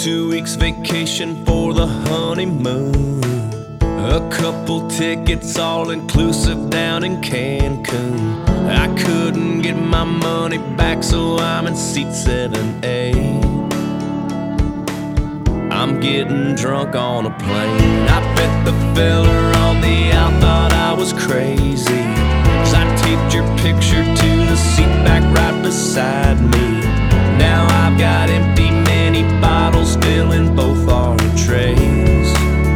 2 weeks vacation for the honeymoon. A couple tickets all inclusive down in Cancun. I couldn't get my money back, so I'm in seat 7A. I'm getting drunk on a plane. I bet the fella on the out thought I was crazy, 'cause I taped your picture to the seat back right beside me. Now I've got empty mini bottles filling both our trays.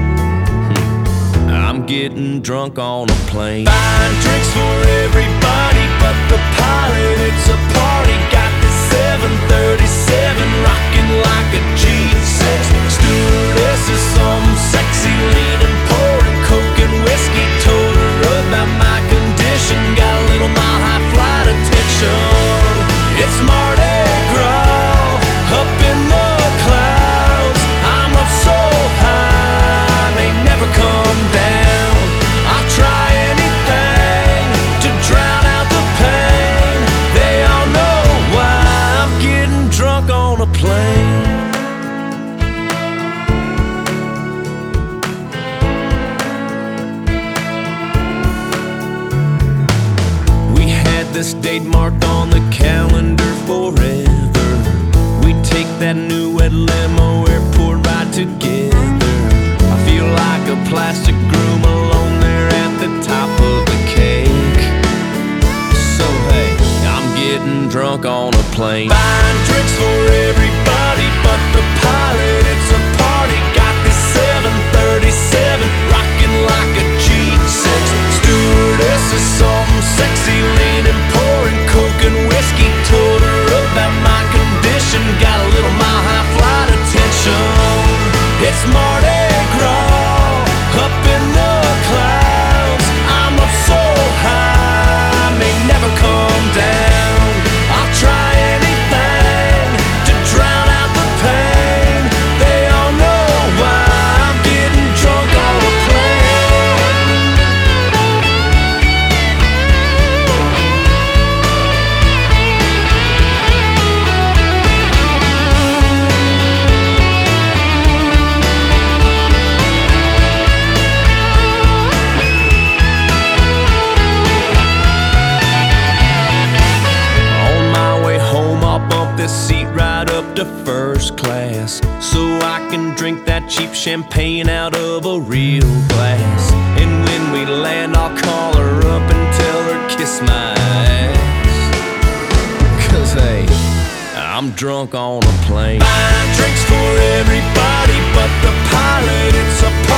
I'm getting drunk on a plane. Buying drinks for everybody but the pilot. It's a party. Got this 737 rocking like a G6. Stewardess is some sexy leaning, pouring coke and whiskey. Told her about my condition. Got a little mile high flight attention. It's Mardi Gras up in the clouds. I'm up so high, they never come down. I'll try anything to drown out the pain. They all know why I'm getting drunk on a plane. We had this date marked on the calendar forever. We take that new red limo airport ride together. I feel like a plastic groom alone there at the top of the cake. So hey, I'm getting drunk on a plane. Buying drinks for everybody but the pilot. It's a party. Got this 737 rocking like a G6. Stewardess is some sexy leaning, pouring coke and whiskey. Told her about my condition. Got a little mile high flight attention. It's Mardi Gras up in the clouds. I'm up so high, may never come down. I'll try anything to drown out the pain. They all know why I'm getting drunk on a plane. On my way home, I'll bump this seat right up to first class, so I can drink that cheap champagne out of a real glass. And when we land, I'll call her up and tell her kiss my ass. 'Cause hey, I'm drunk on a plane. Buying drinks for everybody but the pilot. It's a